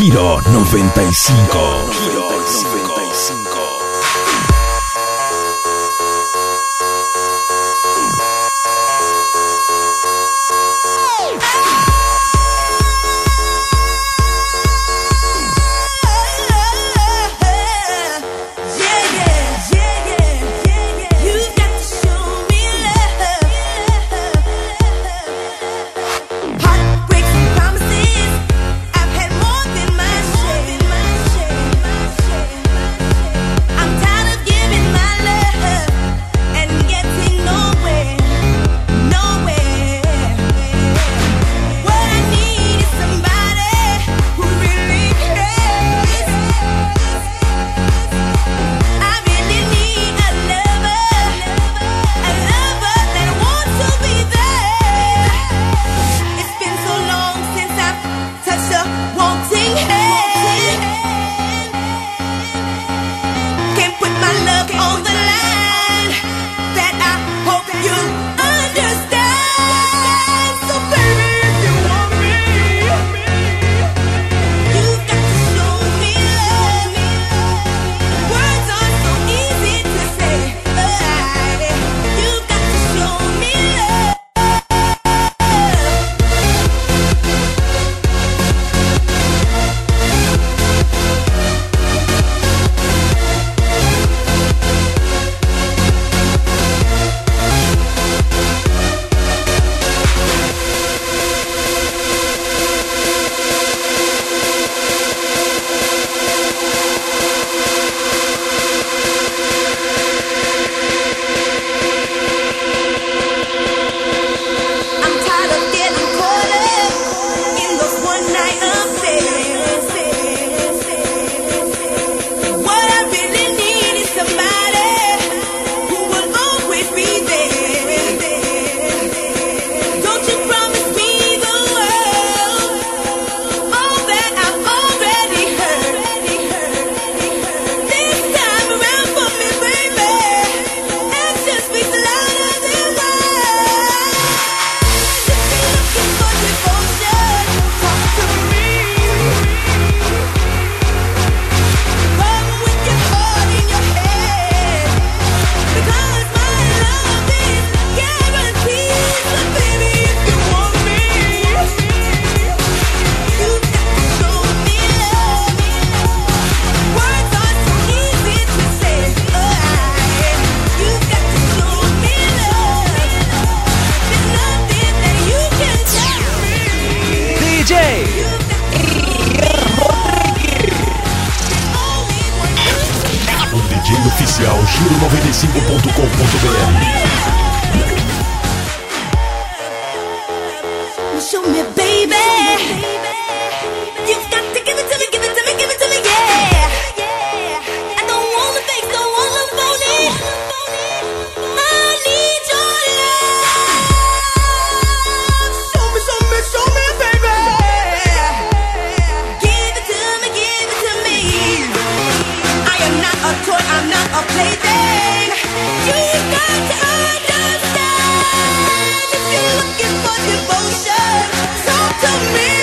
Giro 95. Oficial Giro95.com.br. Show me, baby. You've got to give it to me, give it to me, give it to me, yeah. I don't wanna fake, don't wanna phone it. I need your love. Show me, baby. Give it to me, give it to me. I am not a toy, I'm not a plaything. You've got to understand. If you're looking for devotion, talk to me.